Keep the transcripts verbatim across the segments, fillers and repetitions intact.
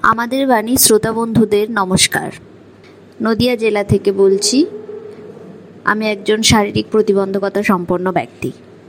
আমাদের বাণী শ্রোতা বন্ধুদের নমস্কার। নদিয়া জেলা থেকে বলছি। আমি একজন শারীরিক প্রতিবন্ধকতা সম্পন্ন ব্যক্তি।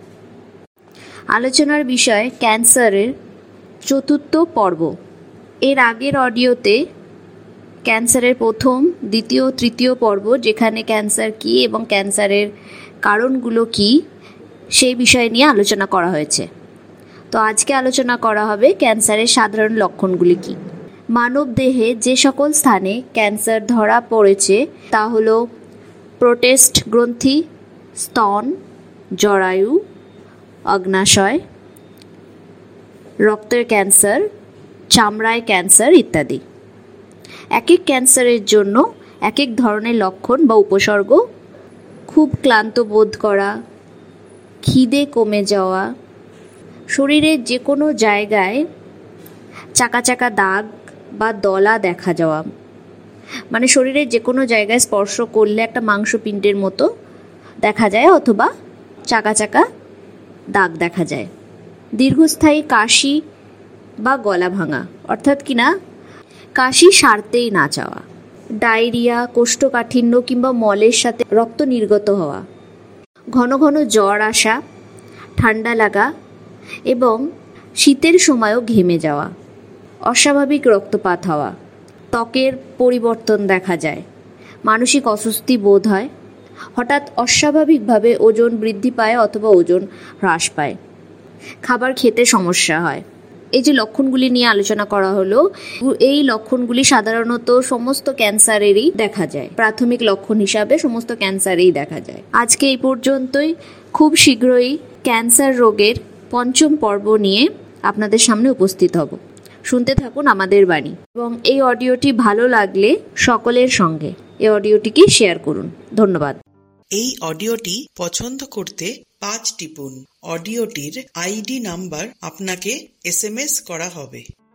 আলোচনার বিষয় ক্যান্সারের চতুর্থ পর্ব। এর আগের অডিওতে ক্যান্সারের প্রথম, দ্বিতীয়, তৃতীয় পর্ব, যেখানে ক্যান্সার কী এবং ক্যান্সারের কারণগুলো কী সেই বিষয় নিয়ে আলোচনা করা হয়েছে। তো আজকে আলোচনা করা হবে ক্যান্সারের সাধারণ লক্ষণগুলি কী। মানব দেহে যে সকল স্থানে ক্যান্সার ধরা পড়েছে তা হল প্রোস্টেট গ্রন্থি, স্তন, জরায়ু, অগ্নাশয়, রক্তের ক্যান্সার, চামড়ায় ক্যান্সার ইত্যাদি। এক এক ক্যান্সারের জন্য এক এক ধরনের লক্ষণ বা উপসর্গ: খুব ক্লান্ত বোধ করা, খিদে কমে যাওয়া, শরীরের যে কোনো জায়গায় চাকা চাকা দাগ বা দলা দেখা যাওয়া, মানে শরীরের যে কোনো জায়গায় স্পর্শ করলে একটা মাংসপিণ্ডের মতো দেখা যায় অথবা চাকা চাকা দাগ দেখা যায়। দীর্ঘস্থায়ী কাশি বা গলা ভাঙা, অর্থাৎ কিনা কাশি সারতেই না চাওয়া, ডায়রিয়া, কোষ্ঠকাঠিন্য কিংবা মলের সাথে রক্ত নির্গত হওয়া, ঘন ঘন জ্বর আসা, ঠান্ডা লাগা এবং শীতের সময়ও ঘেমে যাওয়া, অস্বাভাবিক রক্তপাত হওয়া, ত্বকের পরিবর্তন দেখা যায়, মানসিক অস্বস্তি বোধ হয়, হঠাৎ অস্বাভাবিকভাবে ওজন বৃদ্ধি পায় অথবা ওজন হ্রাস পায়, খাবার খেতে সমস্যা হয়। এই যে লক্ষণগুলি নিয়ে আলোচনা করা হলো, এই লক্ষণগুলি সাধারণত সমস্ত ক্যান্সারেরই দেখা যায়। প্রাথমিক লক্ষণ হিসাবে সমস্ত ক্যান্সারেই দেখা যায়। আজকে এই পর্যন্তই। খুব শীঘ্রই ক্যান্সার রোগের পঞ্চম পর্ব নিয়ে আপনাদের সামনে উপস্থিত হব। শুনতে থাকুন আমাদের বাণী এবং এই অডিওটি ভালো লাগলে সকলের সঙ্গে এই অডিওটিকে শেয়ার করুন। ধন্যবাদ। এই অডিওটি পছন্দ করতে পাঁচ টিপুন। অডিওটির আইডি নাম্বার আপনাকে এস এম এস করা হবে।